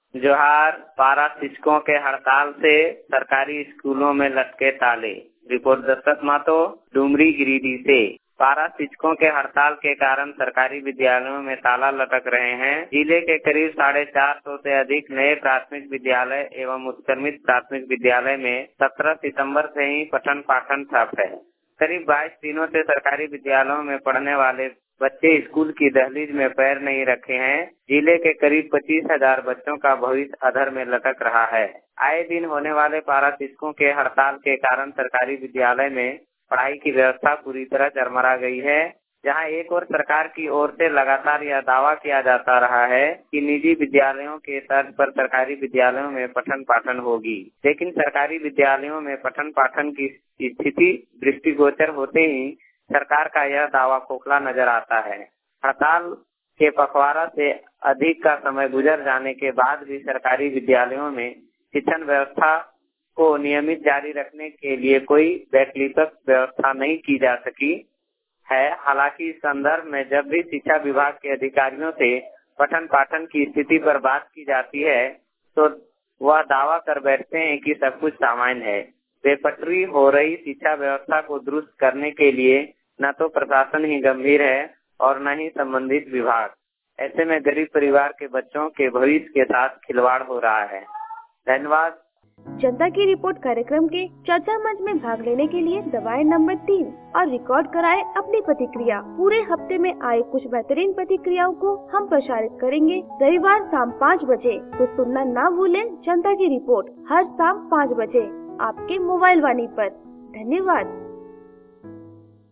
जोहार। पारा शिक्षकों के हड़ताल से सरकारी स्कूलों में लटके ताले। रिपोर्ट दशरथ मातो, डुमरी गिरिडीह से। पारा शिक्षकों के हड़ताल के कारण सरकारी विद्यालयों में ताला लटक रहे हैं। जिले के करीब 450 से अधिक नए प्राथमिक विद्यालय एवं उत्क्रमित प्राथमिक विद्यालय में 17 सितंबर से ही पठन पाठन ठप है। करीब 22 दिनों से सरकारी विद्यालयों में पढ़ने वाले बच्चे स्कूल की दहलीज में पैर नहीं रखे हैं। जिले के करीब 25,000 बच्चों का भविष्य अधर में लटक रहा है। आए दिन होने वाले पारा शिक्षकों के हड़ताल के कारण सरकारी विद्यालय में पढ़ाई की व्यवस्था पूरी तरह चरमरा गई है। जहां एक और सरकार की ओर से लगातार यह दावा किया जाता रहा है कि निजी विद्यालयों के तर्ज पर सरकारी विद्यालयों में पठन पाठन होगी, लेकिन सरकारी विद्यालयों में पठन पाठन की स्थिति दृष्टिगोचर होते ही सरकार का यह दावा खोखला नजर आता है। हड़ताल के पखवाड़ा से अधिक का समय गुजर जाने के बाद भी सरकारी विद्यालयों में शिक्षण व्यवस्था को नियमित जारी रखने के लिए कोई वैकल्पिक व्यवस्था नहीं की जा सकी है। हालांकि इस संदर्भ में जब भी शिक्षा विभाग के अधिकारियों से पठन पाठन की स्थिति पर बात की जाती है तो वह दावा कर बैठते हैं कि सब कुछ सामान्य है। बेपटरी हो रही शिक्षा व्यवस्था को दुरुस्त करने के लिए न तो प्रशासन ही गंभीर है और न ही संबंधित विभाग। ऐसे में गरीब परिवार के बच्चों के भविष्य के साथ खिलवाड़ हो रहा है। धन्यवाद। जनता की रिपोर्ट कार्यक्रम के चर्चा मंच में भाग लेने के लिए दबाएं नंबर 3 और रिकॉर्ड कराएं अपनी प्रतिक्रिया। पूरे हफ्ते में आए कुछ बेहतरीन प्रतिक्रियाओं को हम प्रसारित करेंगे रविवार शाम 5 बजे। तो सुनना ना भूलें जनता की रिपोर्ट हर शाम 5 बजे आपके मोबाइल वाणी पर। धन्यवाद।